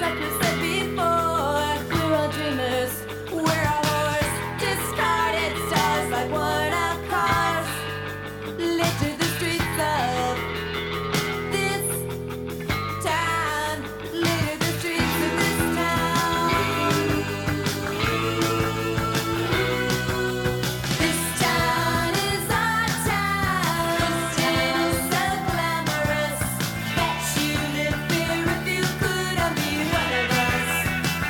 like we said before, we're all dreamers. We're a horse, discarded stars like one of cars. Litter the streets of this town. Litter the streets of this town. This town is our town. Still so glamorous that you live here if you could be one of us.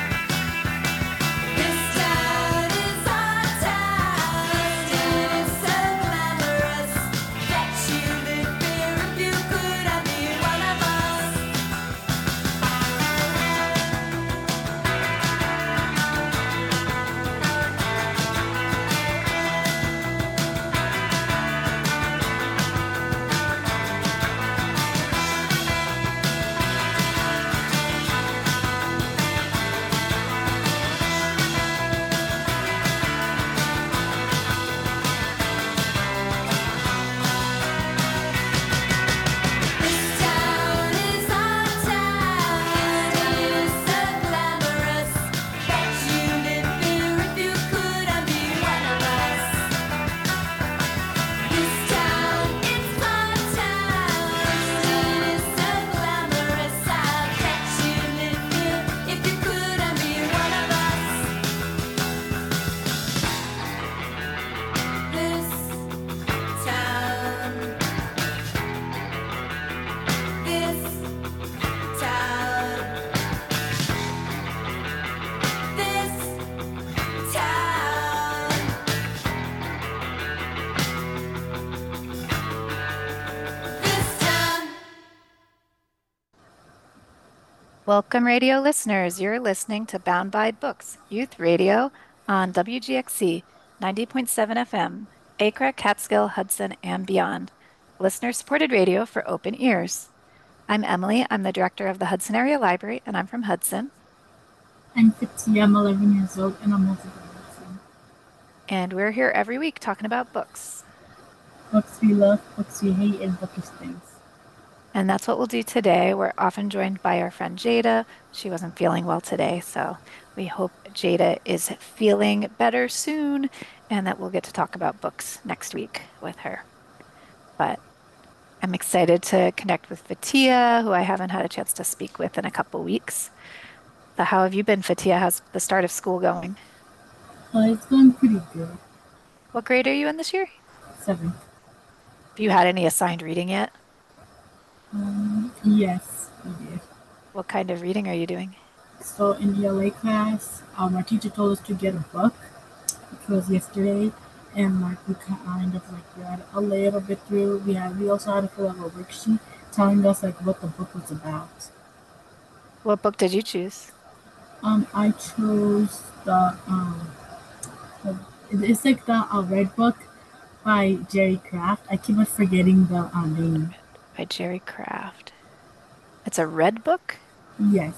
This town is our town. Still so glamorous that you live here if you could be one of us. This town is our town. Still so glamorous that you live here if you could be one of us. This town is our town. Still so glamorous that you live here if you could be one of us. This town. This town. This town. This town. Welcome, radio listeners. You're listening to Bound by Books, Youth Radio on WGXC 90.7 FM, Acra, Catskill, Hudson, and beyond. Listener-supported radio for open ears. I'm Emily. I'm the director of the Hudson Area Library, and I'm from Hudson. I'm Fatia, I'm 11 years old, and I'm also from Hudson. And we're here every week talking about books. Books we love, books we hate, and bookish things. And that's what we'll do today. We're often joined by our friend Jada. She wasn't feeling well today, so we hope Jada is feeling better soon and that we'll get to talk about books next week with her. But I'm excited to connect with Fatia, who I haven't had a chance to speak with in a couple weeks. So how have you been, Fatia? How's the start of school going? It's going pretty good. What grade are you in this year? 7th. Have you had any assigned reading yet? Yes, we did. What kind of reading are you doing? So in ELA class, our teacher told us to get a book, which was yesterday, and we kind of read a little bit through. We also had to fill out a worksheet telling us what the book was about. What book did you choose? I chose it's the Red Book by Jerry Craft. I keep on forgetting the name. By Jerry Craft. It's a red book? Yes.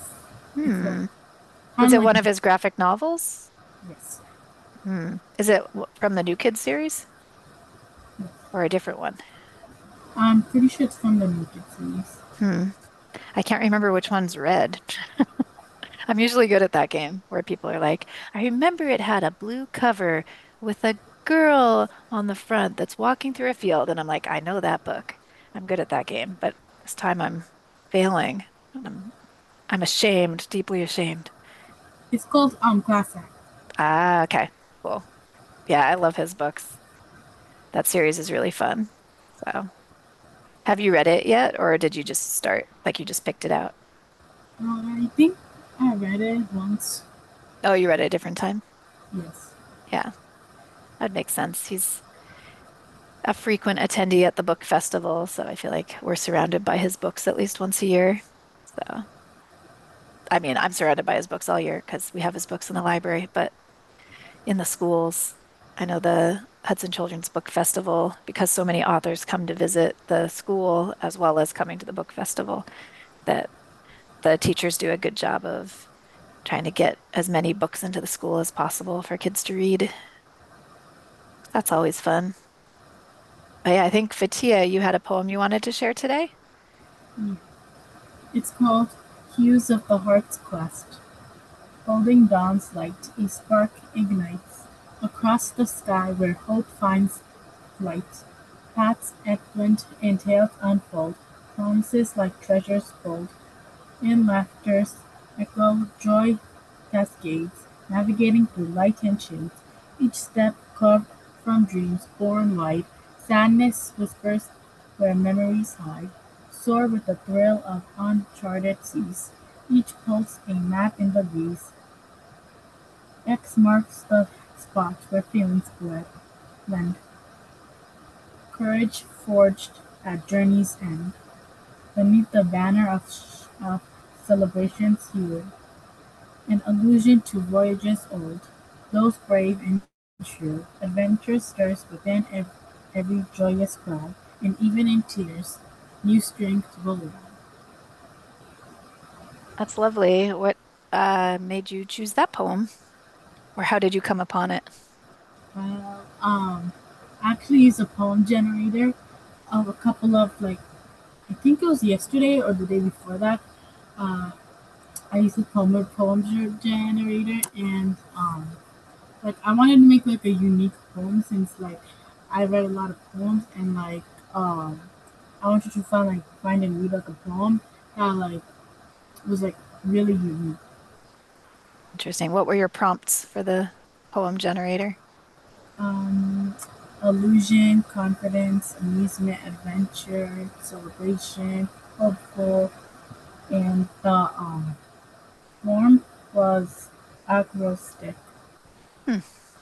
Is it one of his graphic novels? Yes. Is it from the New Kids series? Yes. Or a different one? I'm pretty sure it's from the New Kids series. I can't remember which one's red. I'm usually good at that game where people are like, I remember it had a blue cover with a girl on the front that's walking through a field. And I'm like, I know that book. I'm good at that game. But this time I'm failing. I'm ashamed, deeply ashamed. It's called Class Act. Ah, okay. Cool. Yeah, I love his books. That series is really fun. So, have you read it yet, or did you just start, like you just picked it out? I think I read it once. Oh, you read it a different time? Yes. Yeah, that makes sense. He's a frequent attendee at the book festival, so I feel like we're surrounded by his books at least once a year. So, I mean, I'm surrounded by his books all year because we have his books in the library, but in the schools, I know the Hudson Children's Book Festival, because so many authors come to visit the school as well as coming to the book festival, that the teachers do a good job of trying to get as many books into the school as possible for kids to read. That's always fun. But yeah, I think Fatia, you had a poem you wanted to share today? It's called Hues of the heart's quest. Holding dawn's light, a spark ignites. Across the sky where hope finds flight. Paths equant and tales unfold, promises like treasures gold. In laughter's echo, joy cascades, navigating through light and shades. Each step carved from dreams born wide. Sadness whispers where memories hide. Soar with the thrill of uncharted seas. Each pulse a map in the breeze. X marks the spot where feelings blend. Courage forged at journey's end. Beneath the banner of celebrations here, an allusion to voyages old, those brave and true. Adventure stirs within every joyous cry, and even in tears, new strength will rise. That's lovely. What made you choose that poem? Or how did you come upon it? Uh, um, actually use a poem generator of a couple of like I think it was yesterday or the day before that. Uh, I used a generator and like I wanted to make like a unique poem since like I read a lot of poems and like um I wanted to find and read like a poem that like was like really unique. Interesting. What were your prompts for the poem generator? Um Illusion, confidence, amusement, adventure, celebration, hopeful, and the form was acrostic. Hmm.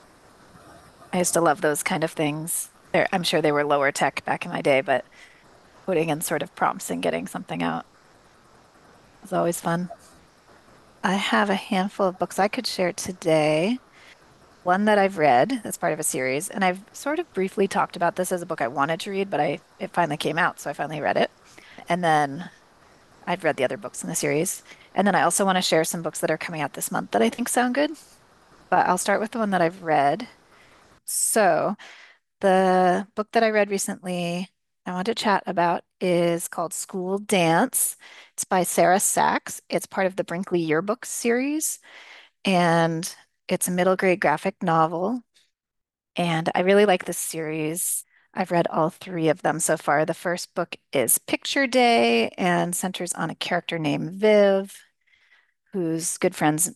I used to love those kind of things. I'm sure they were lower tech back in my day, but putting in sort of prompts and getting something out was always fun. I have a handful of books I could share today. One that I've read that's part of a series, and I've sort of briefly talked about this as a book I wanted to read, but it finally came out, so I finally read it. And then I've read the other books in the series. And then I also want to share some books that are coming out this month that I think sound good. But I'll start with the one that I've read. So, the book that I read recently I want to chat about is called School Dance. It's by Sarah Sachs. It's part of the Brinkley Yearbook series, and it's a middle grade graphic novel. And I really like this series. I've read all three of them so far. The first book is Picture Day and centers on a character named Viv, who's good friends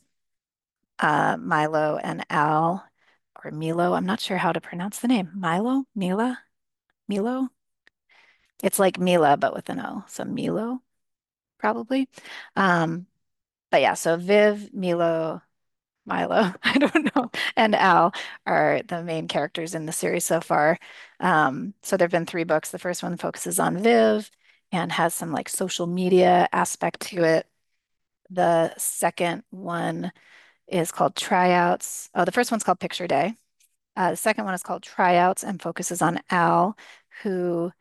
Milo and Al, or Milo. I'm not sure how to pronounce the name. Milo? Mila? Milo? It's like Mila, but with an O. So Milo, probably. Um, but yeah, so Viv, Milo, Milo, I don't know, and Al are the main characters in the series so far. So there have been three books. The first one focuses on Viv and has some like social media aspect to it. The second one is called Tryouts. Oh, the first one's called Picture Day. The second one is called Tryouts and focuses on Al, who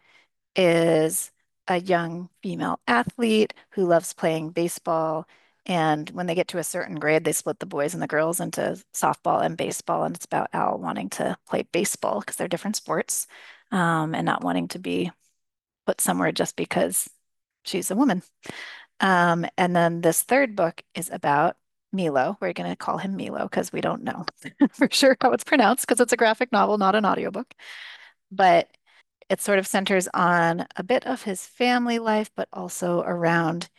is a young female athlete who loves playing baseball. And when they get to a certain grade, they split the boys and the girls into softball and baseball. And it's about Al wanting to play baseball because they're different sports, and not wanting to be put somewhere just because she's a woman. And then this third book is about Milo. We're going to call him Milo because we don't know for sure how it's pronounced because it's a graphic novel, not an audiobook. But it sort of centers on a bit of his family life, but also around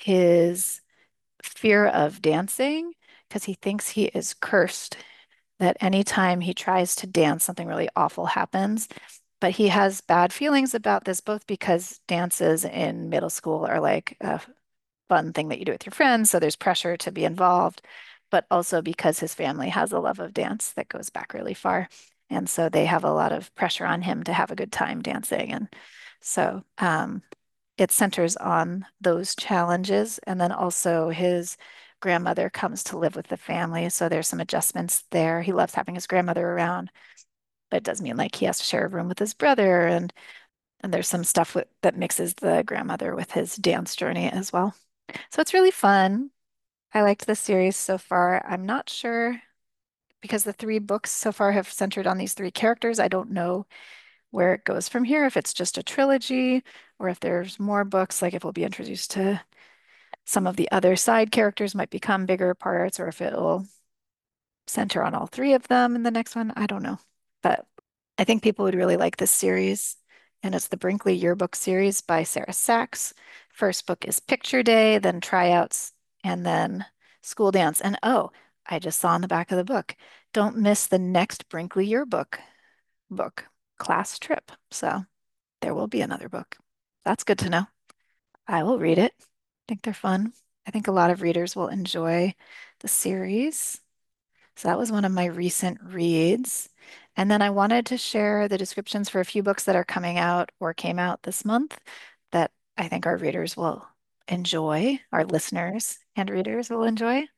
his fear of dancing because he thinks he is cursed, that anytime he tries to dance, something really awful happens. But he has bad feelings about this, both because dances in middle school are like a fun thing that you do with your friends, so there's pressure to be involved, but also because his family has a love of dance that goes back really far. And so they have a lot of pressure on him to have a good time dancing. And so it centers on those challenges. And then also his grandmother comes to live with the family. So there's some adjustments there. He loves having his grandmother around, but it does mean like he has to share a room with his brother. And there's some stuff that mixes the grandmother with his dance journey as well. So it's really fun. I liked the series so far. I'm not sure because the three books so far have centered on these three characters. I don't know where it goes from here, if it's just a trilogy or if there's more books, like if we'll be introduced to some of the other side characters might become bigger parts, or if it'll center on all three of them in the next one. I don't know. But I think people would really like this series. And it's the Brinkley Yearbook series by Sarah Sachs. First book is Picture Day, then Tryouts, and then School Dance. And oh, I just saw on the back of the book, don't miss the next Brinkley Yearbook book, Class Trip. So there will be another book. That's good to know. I will read it. I think they're fun. I think a lot of readers will enjoy the series. So that was one of my recent reads. And then I wanted to share the descriptions for a few books that are coming out or came out this month that I think our readers will enjoy, our listeners and readers will enjoy.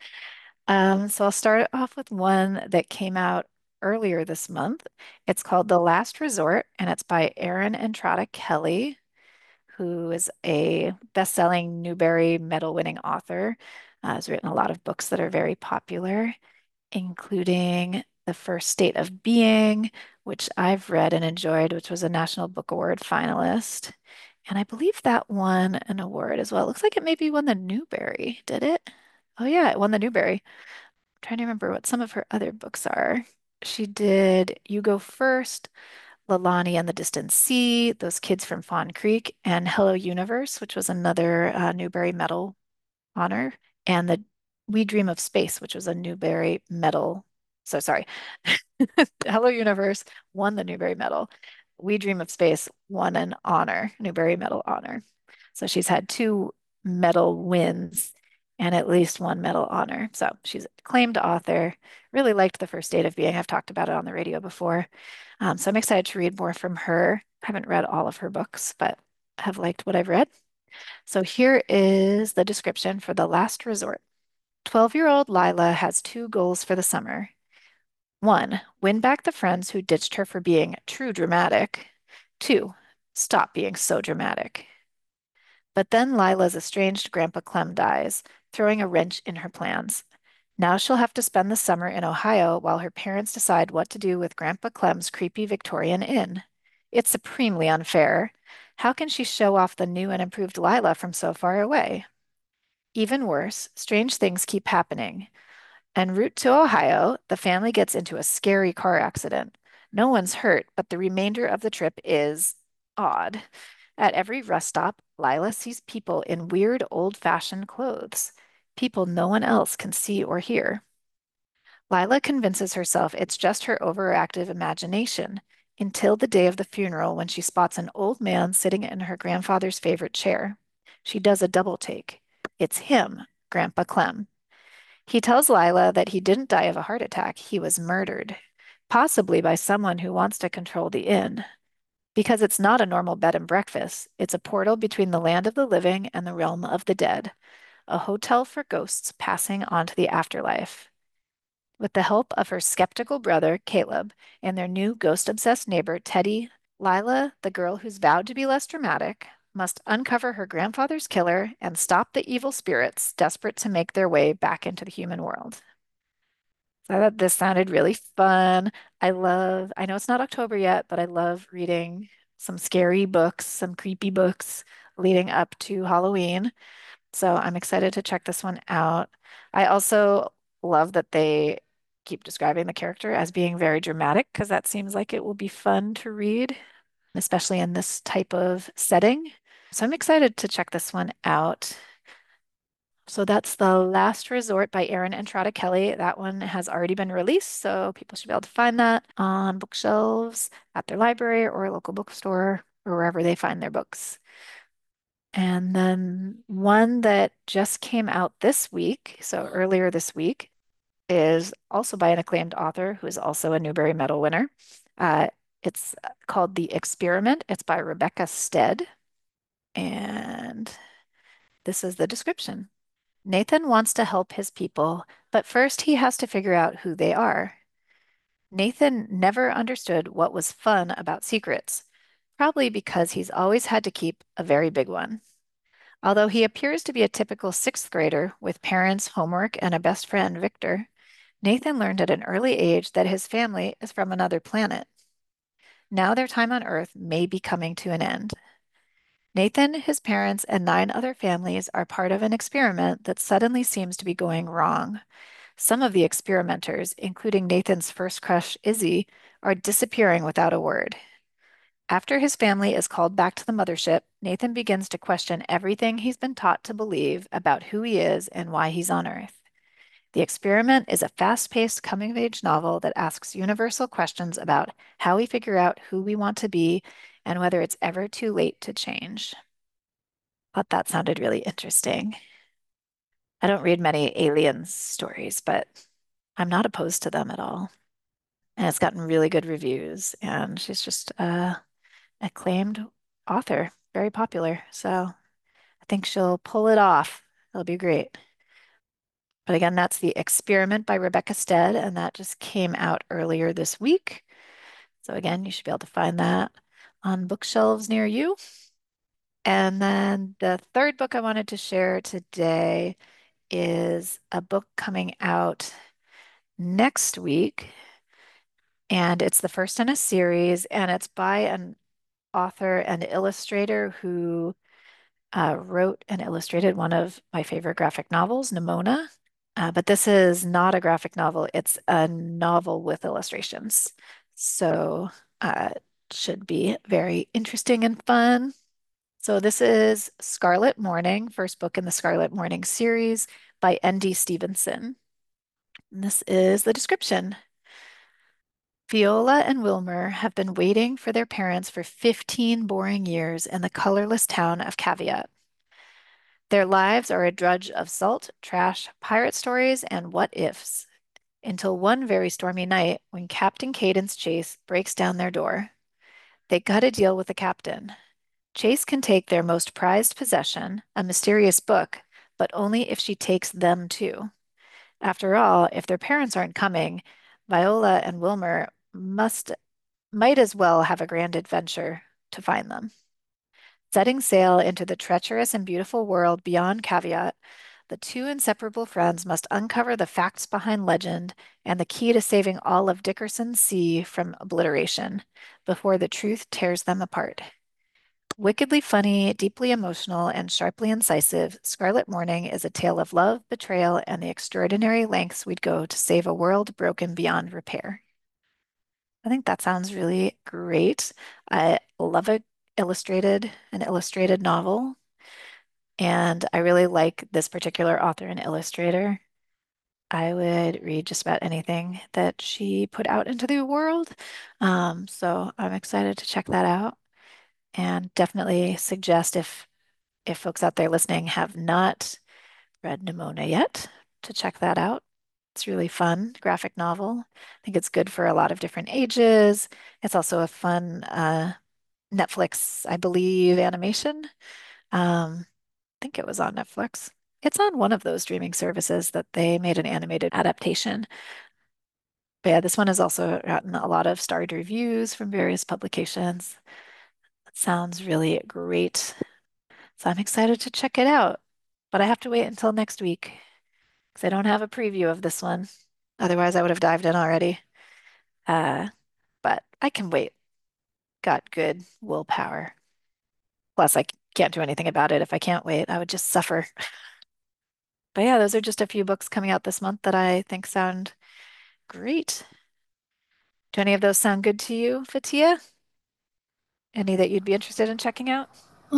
So I'll start off with one that came out earlier this month. It's called The Last Resort, and it's by Erin Entrada Kelly, who is a best-selling Newbery Medal-winning author. Has written a lot of books that are very popular, including The First State of Being, which I've read and enjoyed, which was a National Book Award finalist. And I believe that won an award as well. It looks like it maybe won the Newbery, did it? Oh yeah, it won the Newbery. I'm trying to remember what some of her other books are. She did You Go First, Lalani and the Distant Sea, Those Kids from Fawn Creek, and Hello Universe, which was another Newbery Medal honor, and the We Dream of Space, which was a Newbery Medal. So sorry. Hello Universe won the Newbery Medal. We Dream of Space won an honor, Newbery Medal honor. So she's had two medal wins and at least one medal honor. So she's a acclaimed author. Really liked The First State of Being. I've talked about it on the radio before. So I'm excited to read more from her. I haven't read all of her books, but have liked what I've read. So here is the description for The Last Resort. 12-year-old Lila has two goals for the summer. One, win back the friends who ditched her for being true dramatic. Two, stop being so dramatic. But then Lila's estranged Grandpa Clem dies, throwing a wrench in her plans. Now she'll have to spend the summer in Ohio while her parents decide what to do with Grandpa Clem's creepy Victorian inn. It's supremely unfair. How can she show off the new and improved Lila from so far away? Even worse, strange things keep happening. En route to Ohio, the family gets into a scary car accident. No one's hurt, but the remainder of the trip is odd. At every rest stop, Lila sees people in weird old-fashioned clothes, people no one else can see or hear. Lila convinces herself it's just her overactive imagination until the day of the funeral when she spots an old man sitting in her grandfather's favorite chair. She does a double take. It's him, Grandpa Clem. He tells Lila that he didn't die of a heart attack, he was murdered, possibly by someone who wants to control the inn. Because it's not a normal bed and breakfast, it's a portal between the land of the living and the realm of the dead, a hotel for ghosts passing on to the afterlife. With the help of her skeptical brother, Caleb, and their new ghost-obsessed neighbor, Teddy, Lila, the girl who's vowed to be less dramatic, must uncover her grandfather's killer and stop the evil spirits desperate to make their way back into the human world. So I thought this sounded really fun. I know it's not October yet, but I love reading some scary books, some creepy books leading up to Halloween. So I'm excited to check this one out. I also love that they keep describing the character as being very dramatic because that seems like it will be fun to read, especially in this type of setting. So I'm excited to check this one out. So that's The Last Resort by Erin Entrada Kelly. That one has already been released, so people should be able to find that on bookshelves at their library or a local bookstore or wherever they find their books. And then one that just came out this week, so earlier this week, is also by an acclaimed author who is also a Newbery Medal winner. It's called The Experiment. It's by Rebecca Stead. And this is the description. Nathan wants to help his people, but first he has to figure out who they are. Nathan never understood what was fun about secrets, probably because he's always had to keep a very big one. Although he appears to be a typical sixth grader with parents, homework, and a best friend, Victor, Nathan learned at an early age that his family is from another planet. Now their time on Earth may be coming to an end. Nathan, his parents, and 9 other families are part of an experiment that suddenly seems to be going wrong. Some of the experimenters, including Nathan's first crush, Izzy, are disappearing without a word. After his family is called back to the mothership, Nathan begins to question everything he's been taught to believe about who he is and why he's on Earth. The Experiment is a fast-paced coming-of-age novel that asks universal questions about how we figure out who we want to be and whether it's ever too late to change. Thought that sounded really interesting. I don't read many aliens stories, but I'm not opposed to them at all. And it's gotten really good reviews, and she's just a acclaimed author, very popular. So I think she'll pull it off. It'll be great. But again, that's The Experiment by Rebecca Stead, and that just came out earlier this week. So again, you should be able to find that on bookshelves near you. And then the third book I wanted to share today is a book coming out next week, and it's the first in a series, and it's by an author and illustrator who wrote and illustrated one of my favorite graphic novels, Nimona. But this is not a graphic novel, it's a novel with illustrations. So should be very interesting and fun. So this is Scarlet Morning, first book in the Scarlet Morning series by N.D. Stevenson. And this is the description. Viola and Wilmer have been waiting for their parents for 15 boring years in the colorless town of Caveat. Their lives are a drudge of salt, trash, pirate stories, and what ifs, until one very stormy night when Captain Cadence Chase breaks down their door. They cut a deal with the captain. Chase can take their most prized possession, a mysterious book, but only if she takes them too. After all, if their parents aren't coming, Viola and Wilmer might as well have a grand adventure to find them. Setting sail into the treacherous and beautiful world beyond Caveat, the two inseparable friends must uncover the facts behind legend and the key to saving all of Dickerson's Sea from obliteration before the truth tears them apart. Wickedly funny, deeply emotional, and sharply incisive, Scarlet Morning is a tale of love, betrayal, and the extraordinary lengths we'd go to save a world broken beyond repair. I think that sounds really great. I love an illustrated novel, and I really like this particular author and illustrator. I would read just about anything that she put out into the world. So I'm excited to check that out and definitely suggest if folks out there listening have not read Nimona yet, to check that out. It's really fun graphic novel. I think it's good for a lot of different ages. It's also a fun Netflix, I believe, animation. I think it was on Netflix. It's on one of those streaming services that they made an animated adaptation. But yeah, this one has also gotten a lot of starred reviews from various publications. It sounds really great. So I'm excited to check it out. But I have to wait until next week because I don't have a preview of this one. Otherwise, I would have dived in already. Uh, but I can wait. Got good willpower. Plus, I can't do anything about it. If I can't wait, I would just suffer. But yeah, those are just a few books coming out this month that I think sound great. Do any of those sound good to you, Fatia? Any that you'd be interested in checking out?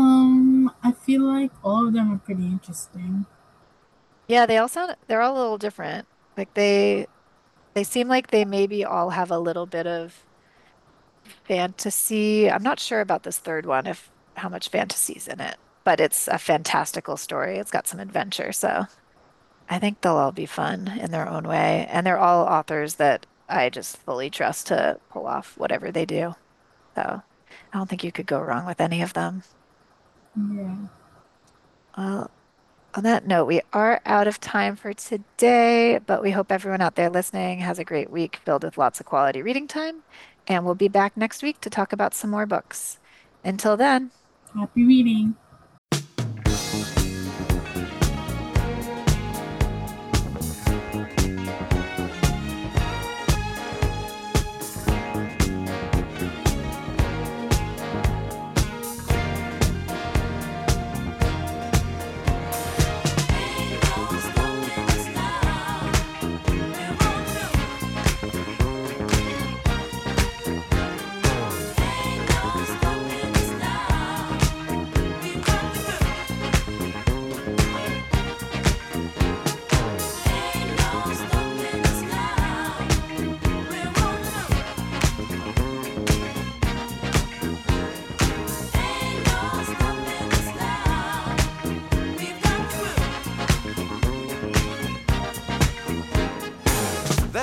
I feel like all of them are pretty interesting. Yeah, they're all a little different. Like they seem like they maybe all have a little bit of fantasy. I'm not sure about this third one, if how much fantasy's in it, but it's a fantastical story. It's got some adventure, so I think they'll all be fun in their own way. And they're all authors that I just fully trust to pull off whatever they do. So I don't think you could go wrong with any of them. Yeah. Well, on that note, we are out of time for today, but we hope everyone out there listening has a great week filled with lots of quality reading time. And we'll be back next week to talk about some more books. Until then. Happy reading.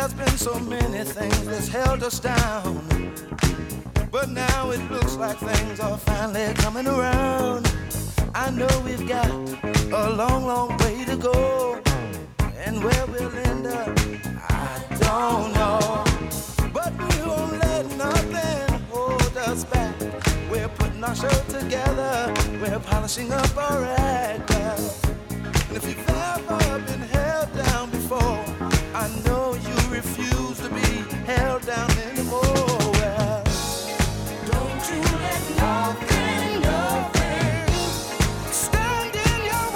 There's been so many things that's held us down, but now it looks like things are finally coming around. I know we've got a long, long way to go, and where we'll end up, I don't know. But we won't let nothing hold us back. We're putting our show together, we're polishing up our act. And if you've ever been held down before, I know you refuse to be held down anymore. Well, don't you let nothing, nothing stand in your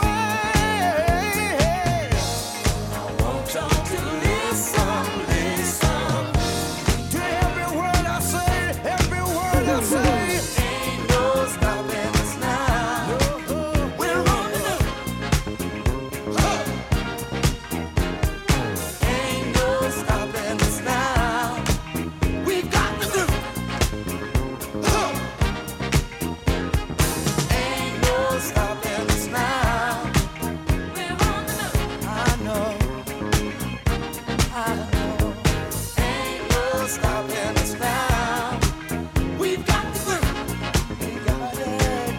way. I want y'all to listen, listen to every word I say, every word I say. Ain't no stopping us now. We're on the move. Ain't no stopping us now. We got to do. Ain't no stopping us now. We're on the move. I know. Ain't no stopping us now. We've got to do. We got it.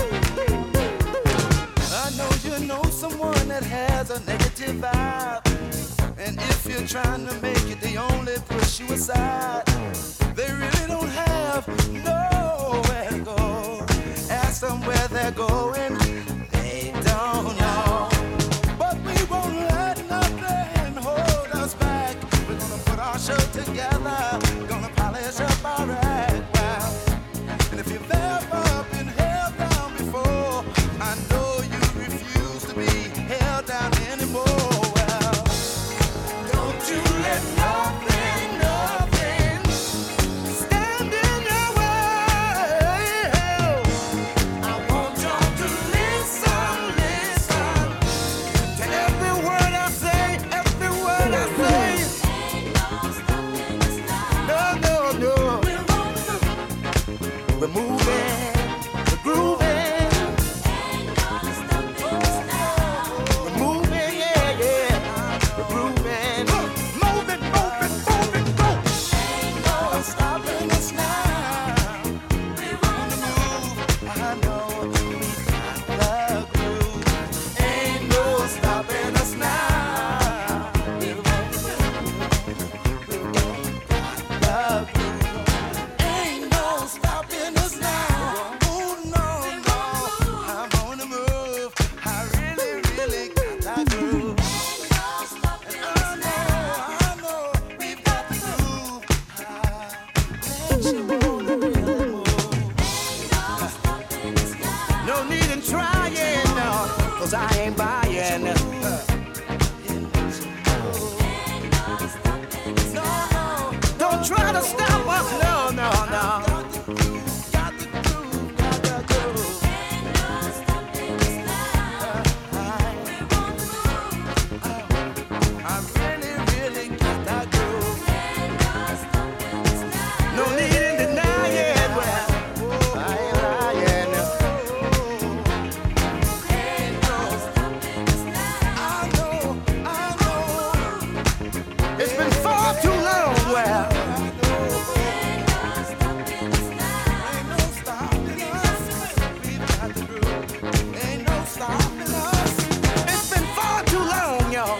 I know you know someone that has a negative vibe, and if you're trying to make it, they only push you aside. They really don't have nowhere to go. Ask them where they're going, they don't know. But we won't let nothing hold us back. We're gonna put our show together, gonna polish up our act. Wow. And if you've ever been held down before, I know you refuse to be held down anymore. Well, don't you let nothing, nothing stand in your way. I want y'all to listen, listen to every word I say, every word I say. Ain't no stopping us now. No, no, no. We're on the move. We're moving, we're grooving, Ain't no stopping us now. we're moving, yeah, yeah. We're grooving, moving, moving, moving, go. Ain't no Stopping us now. We're on the move. I know we got the groove. Ain't no stopping us now. We've got the move. We got the groove. Ain't no stopping us now. Oh no, no, I'm on the move. I really, really got that groove. Ain't no stopping us I now. know, we've got the groove. Makes you wanna really move. Ain't no stopping us now. No need in trying, no, 'cause I ain't buying. Ain't no stopping us now. Don't try to stop us, no, no, no. Got the groove, got the groove, got the groove. Ain't no stopping us now. We're on the move. I really, really got that groove. Ain't no stopping us now. No need in denying, well, I ain't lying. Ain't no stopping us now. I know, it's been far too long, well. Ain't no stopping us now. Ain't no stopping us. We've got the groove. Ain't no stopping us. It's been far too long, y'all.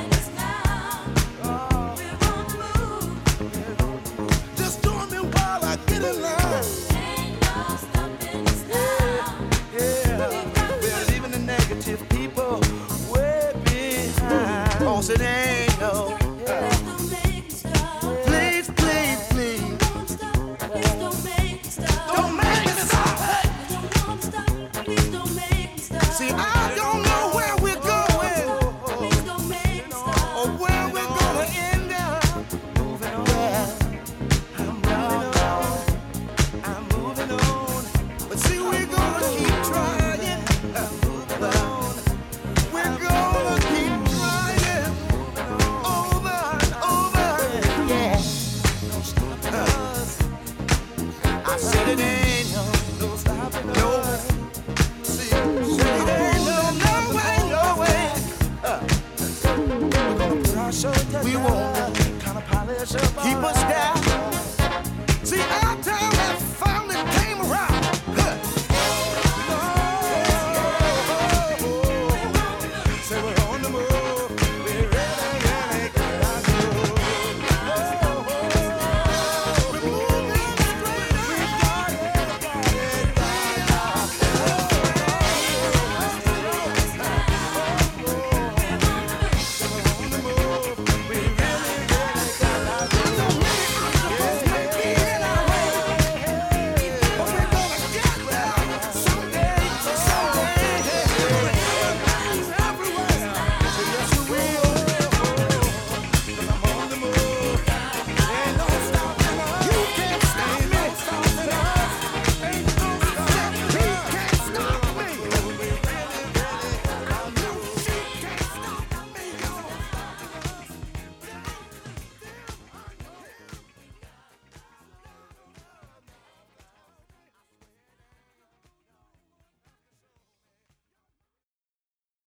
We're on the move. Just doing me while I get in line. Ain't no stopping us now. Yeah, we're leaving the negative people way behind. Oh, so they ain't no. Please don't make me stop. Please, please, please. Don't stop. Please don't make me stop. Don't make me stop. I don't wanna stop. Please don't make me stop. See, I